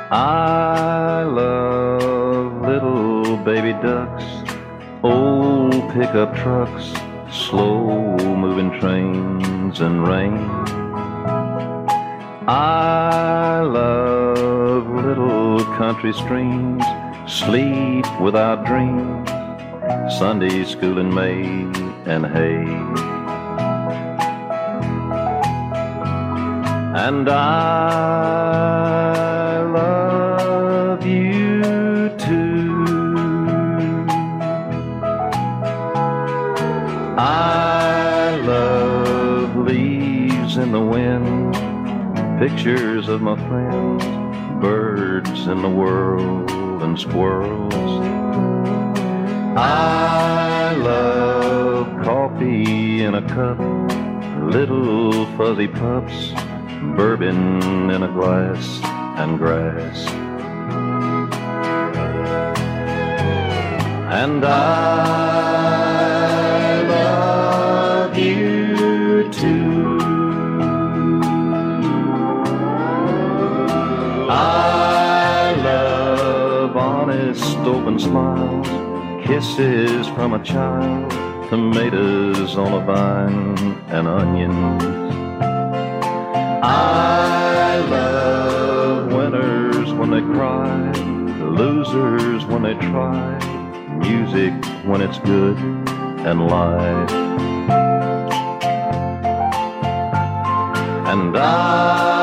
I love little baby ducks, old pickup trucks, slow-moving trains and rain. I love little country streams, sleep without dreams, Sunday school in May and hay. And I love you too. I love leaves in the wind, pictures of my friends, birds in the world and squirrels. I love coffee in a cup, little fuzzy pups, bourbon in a glass and grass. And I love you too. I love honest open smiles, kisses from a child, tomatoes on a vine and onions. I love winners when they cry, losers when they try, music when it's good, and life. And I